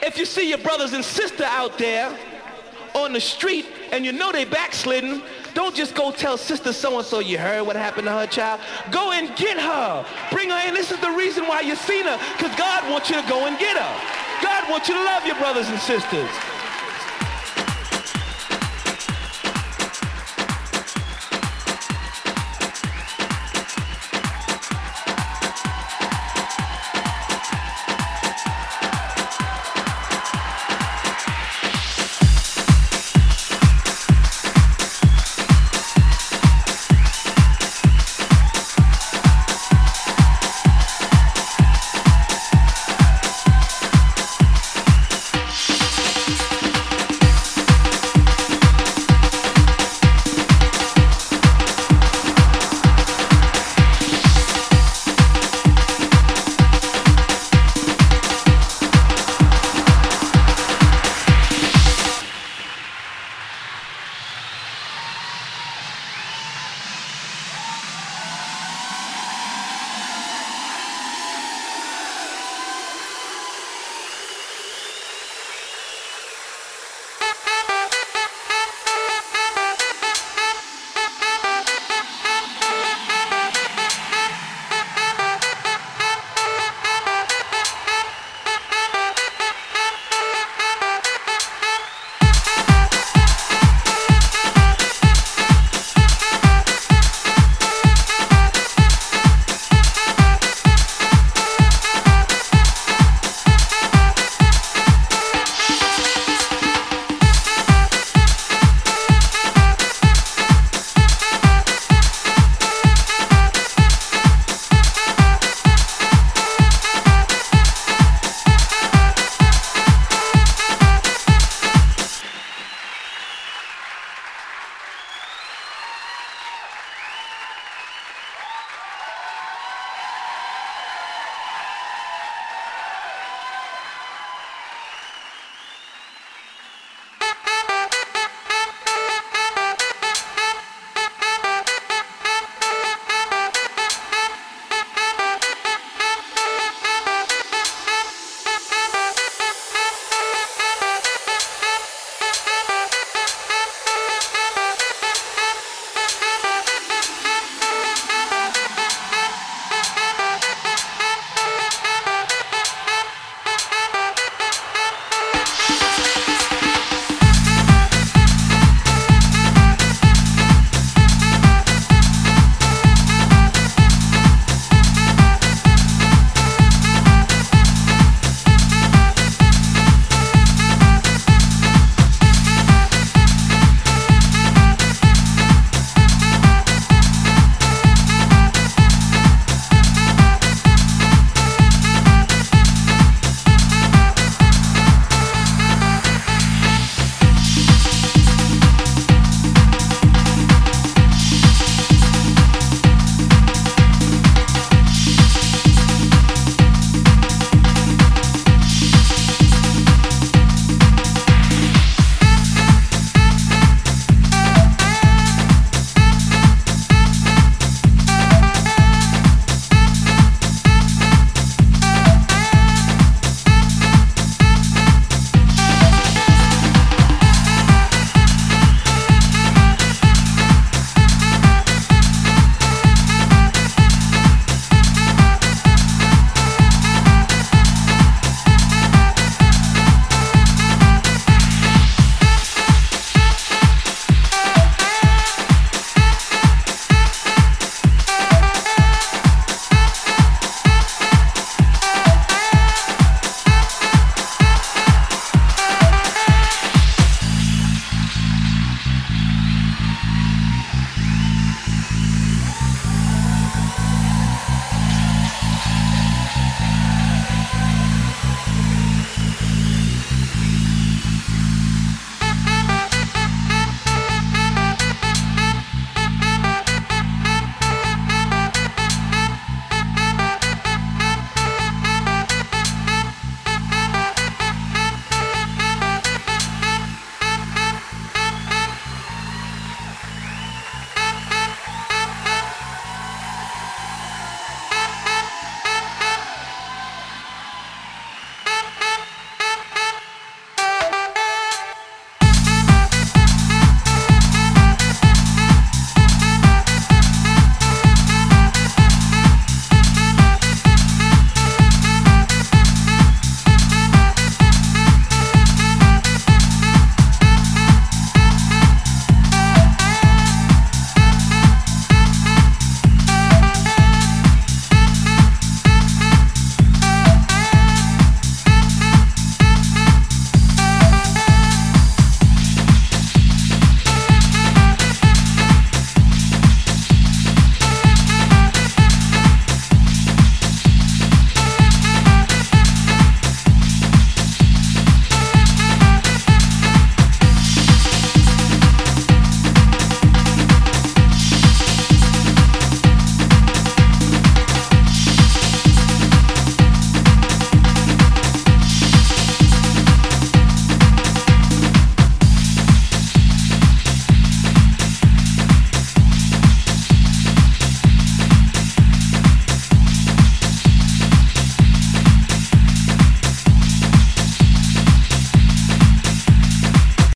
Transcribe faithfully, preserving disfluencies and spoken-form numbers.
If you see your brothers and sister out there on the street and you know they backslidden, don't just go tell sister so-and-so you heard what happened to her child. Go and get her. Bring her in. This is the reason why you seen her, because God wants you to go and get her. God wants you to love your brothers and sisters.